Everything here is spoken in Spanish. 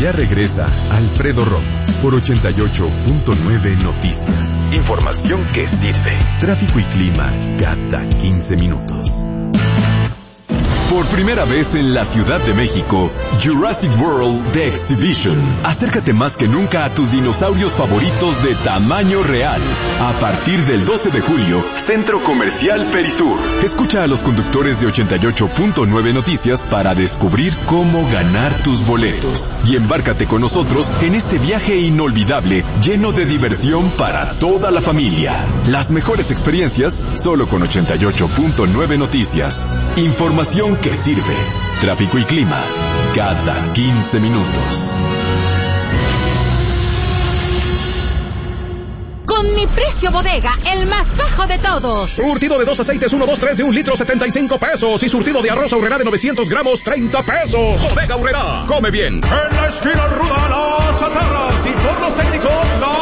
Ya regresa Alfredo Romo por 88.9 Noticias. Información que sirve. Tráfico y clima cada 15 minutos. Por primera vez en la Ciudad de México, Jurassic World The Exhibition. Acércate más que nunca a tus dinosaurios favoritos de tamaño real. A partir del 12 de julio, Centro Comercial Perisur. Escucha a los conductores de 88.9 Noticias para descubrir cómo ganar tus boletos. Y embárcate con nosotros en este viaje inolvidable, lleno de diversión para toda la familia. Las mejores experiencias solo con 88.9 Noticias. Información que sirve. Tráfico y clima cada 15 minutos. Con mi precio bodega, el más bajo de todos. Surtido de 2 aceites 1, 2, 3 de 1 litro, 75 pesos. Y surtido de arroz Aurrerá de 900 gramos, 30 pesos. Bodega Aurrerá. Come bien. En la esquina Rudala.